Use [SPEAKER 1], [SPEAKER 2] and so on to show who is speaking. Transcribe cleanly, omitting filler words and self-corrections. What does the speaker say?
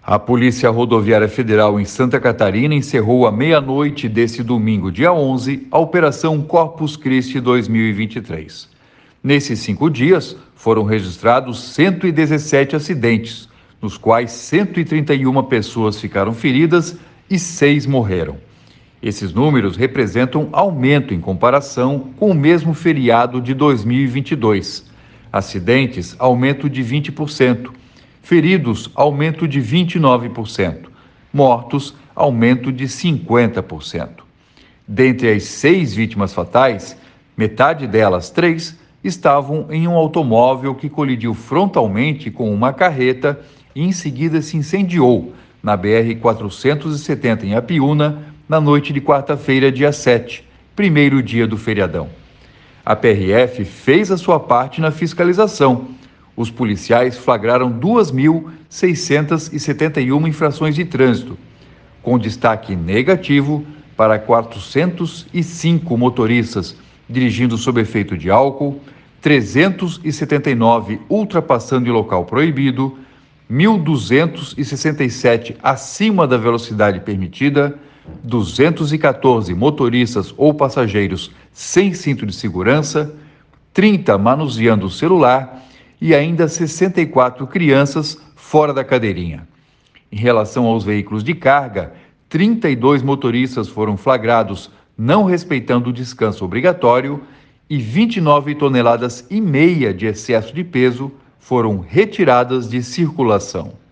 [SPEAKER 1] A Polícia Rodoviária Federal em Santa Catarina encerrou à meia-noite desse domingo, dia 11, a Operação Corpus Christi 2023. Nesses 5 dias, foram registrados 117 acidentes, nos quais 131 pessoas ficaram feridas e 6 morreram. Esses números representam aumento em comparação com o mesmo feriado de 2022. Acidentes, aumento de 20%. Feridos, aumento de 29%. Mortos, aumento de 50%. Dentre as 6 vítimas fatais, metade delas, 3, estavam em um automóvel que colidiu frontalmente com uma carreta e em seguida se incendiou na BR-470 em Apiúna, na noite de quarta-feira, dia 7, primeiro dia do feriadão. A PRF fez a sua parte na fiscalização. Os policiais flagraram 2.671 infrações de trânsito, com destaque negativo para 405 motoristas dirigindo sob efeito de álcool, 379 ultrapassando em local proibido, 1.267 acima da velocidade permitida, 214 motoristas ou passageiros sem cinto de segurança, 30 manuseando o celular e ainda 64 crianças fora da cadeirinha. Em relação aos veículos de carga, 32 motoristas foram flagrados não respeitando o descanso obrigatório e 29 toneladas e meia de excesso de peso foram retiradas de circulação.